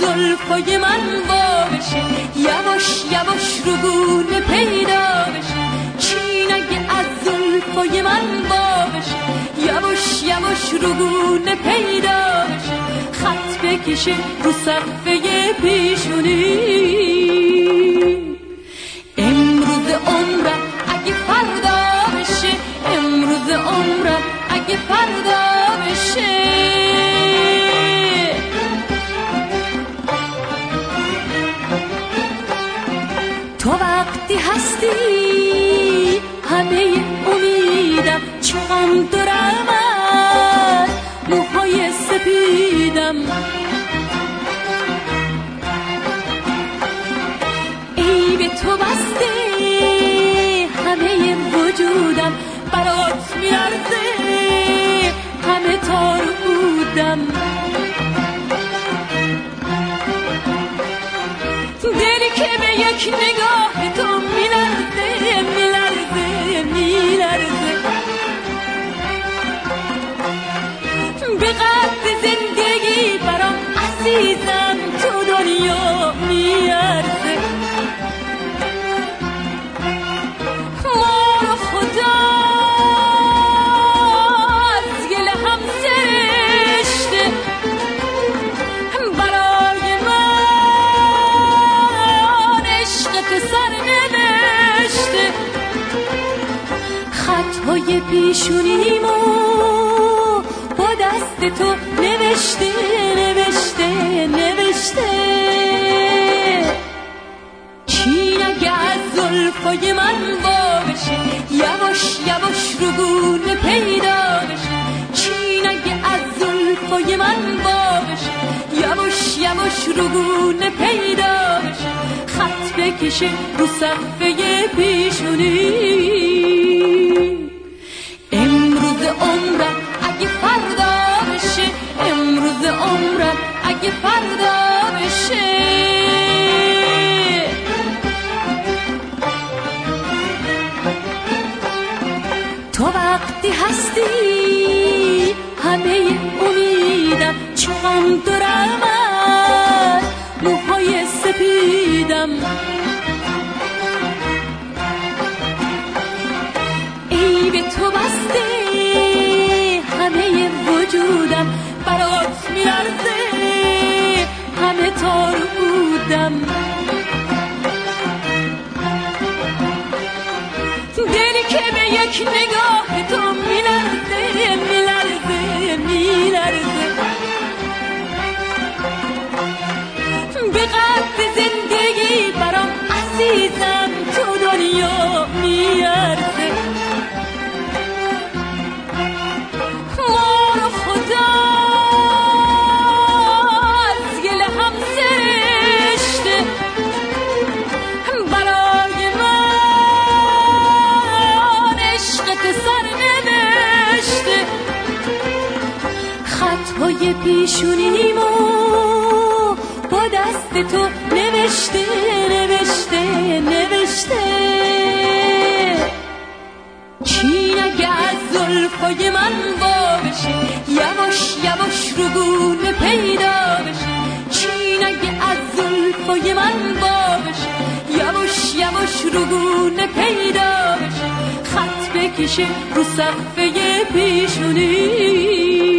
زلفای من وا بشه، یواش یواش رو گونه پیدا بشه. چین اگه از زلفای من وا بشه، یواش یواش رو گونه پیدا بشه. خط بکشه رو صفحه پیشونی. امروز عمرم اگه فردا بشه، امروز عمرم اگه فردا بشه. تو وقتی هستی همه امیدم، چون دارم از موهای سپیدم. ای به تو بسته همه وجودم، برات میارزه همه تار بودم. دلی که به یک نگاه تو میلرزه میلرزه میلرزه. به قدر زندگی برام عزیزم تو دنیا میارزه. ما رو خدا از گل هم سرشته، برای من عشق تو سر نوشته. خطهای پیشونیمو با دست تو نوشته نوشته نوشته. چین اگه از زلفای من وا بشه، یواش یواش رو گونه پیدا بشه. چین اگه از زلفای من وا بشه، یواش یواش رو گونه پیدا بشه. خط بکشه رو صفحه پیشونی. امروز عمرم اگه فردا بشه، امروز عمرم اگه فردا بشه. تو وقتی هستی همه امیدم، چون دارم از موهای سپیدم. ای به تو بسته همه وجودم، برات میارزه همه تار بودم. دلی که به یک نگاه تو میلرزه میلرزه میلرزه. به قدر زندگی برام عزیزم تو دنیا میارزه. ما رو خدا از گل هم سرشته، برای من عشق تو سر نوشته. خطهای پیشونیمو با دست تو نوشته نوشته نوشته. چین اگه از زلفای من وا بشه، یواش یواش رو گونه پیدا بشه. چین اگه از زلفای من وا بشه، یواش یواش رو گونه پیدا بشه. خط بکشه رو صفحه پیشونی.